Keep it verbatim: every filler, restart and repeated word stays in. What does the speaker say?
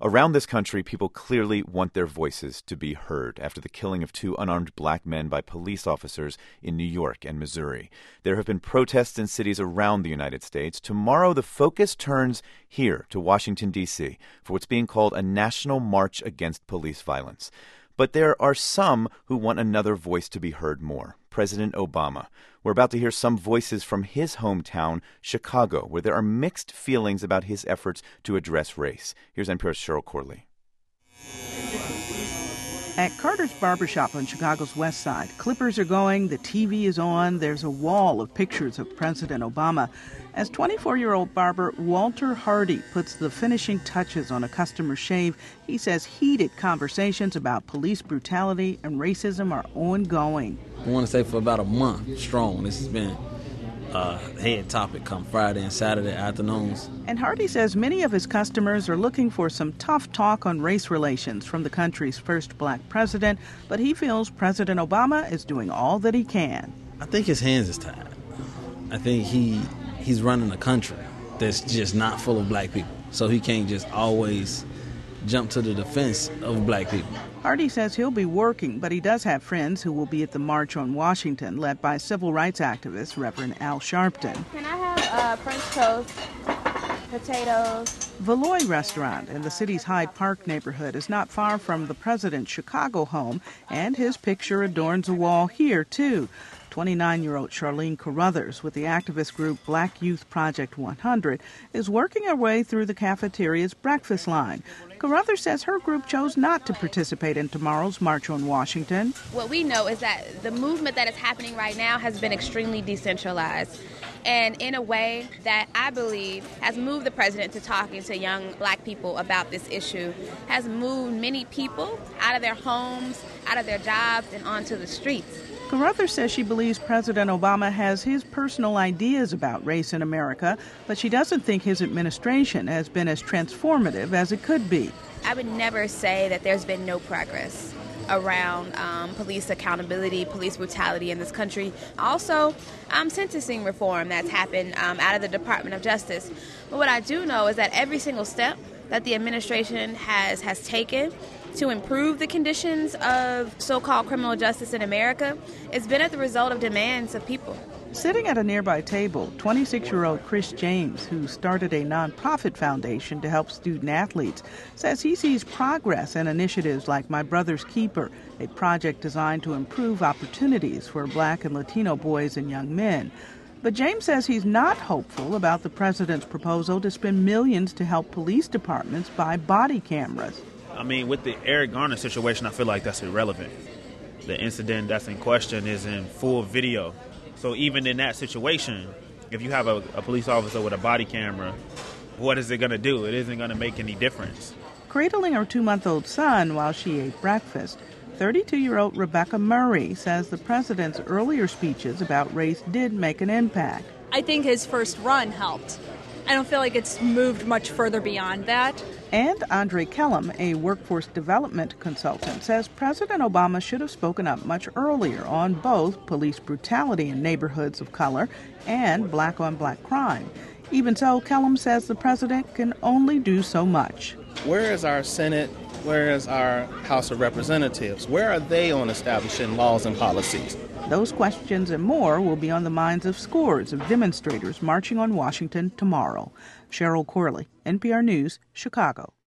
Around this country, people clearly want their voices to be heard after the killing of two unarmed black men by police officers in New York and Missouri. There have been protests in cities around the United States. Tomorrow, the focus turns here to Washington, D C for what's being called a national march against police violence. But there are some who want another voice to be heard more. President Obama. We're about to hear some voices from his hometown, Chicago, where there are mixed feelings about his efforts to address race. Here's N P R's Cheryl Corley. At Carter's Barbershop on Chicago's west side, clippers are going, the T V is on, there's a wall of pictures of President Obama. As twenty-four-year-old barber Walter Hardy puts the finishing touches on a customer's shave, he says heated conversations about police brutality and racism are ongoing. I want to say for about a month strong, this has been a head topic come Friday and Saturday afternoons. And Hardy says many of his customers are looking for some tough talk on race relations from the country's first black president, but he feels President Obama is doing all that he can. I think his hands is tied. I think he he's running a country that's just not full of black people, so he can't just always jump to the defense of black people. Hardy says he'll be working, but he does have friends who will be at the March on Washington, led by civil rights activist Reverend Al Sharpton. Can I have uh, French toast, potatoes? Valois Restaurant in the city's Hyde Park neighborhood is not far from the president's Chicago home, and his picture adorns a wall here, too. twenty-nine-year-old Charlene Carruthers with the activist group Black Youth Project one hundred is working her way through the cafeteria's breakfast line. Carruthers says her group chose not to participate in tomorrow's March on Washington. What we know is that the movement that is happening right now has been extremely decentralized, and in a way that I believe has moved the president to talking to young black people about this issue, has moved many people out of their homes, out of their jobs, and onto the streets. Carruthers says she believes President Obama has his personal ideas about race in America, but she doesn't think his administration has been as transformative as it could be. I would never say that there's been no progress around um, police accountability, police brutality in this country. Also, um, sentencing reform that's happened um, out of the Department of Justice. But what I do know is that every single step that the administration has, has taken to improve the conditions of so-called criminal justice in America, it's been at the result of demands of people. Sitting at a nearby table, twenty-six-year-old Chris James, who started a nonprofit foundation to help student athletes, says he sees progress in initiatives like My Brother's Keeper, a project designed to improve opportunities for black and Latino boys and young men. But James says he's not hopeful about the president's proposal to spend millions to help police departments buy body cameras. I mean, with the Eric Garner situation, I feel like that's irrelevant. The incident that's in question is in full video. So even in that situation, if you have a, a police officer with a body camera, what is it going to do? It isn't going to make any difference. Cradling her two-month-old son while she ate breakfast, thirty-two-year-old Rebecca Murray says the president's earlier speeches about race did make an impact. I think his first run helped. I don't feel like it's moved much further beyond that. And Andre Kellum, a workforce development consultant, says President Obama should have spoken up much earlier on both police brutality in neighborhoods of color and black-on-black crime. Even so, Kellum says the president can only do so much. Where is our Senate? Where is our House of Representatives? Where are they on establishing laws and policies? Those questions and more will be on the minds of scores of demonstrators marching on Washington tomorrow. Cheryl Corley, N P R News, Chicago.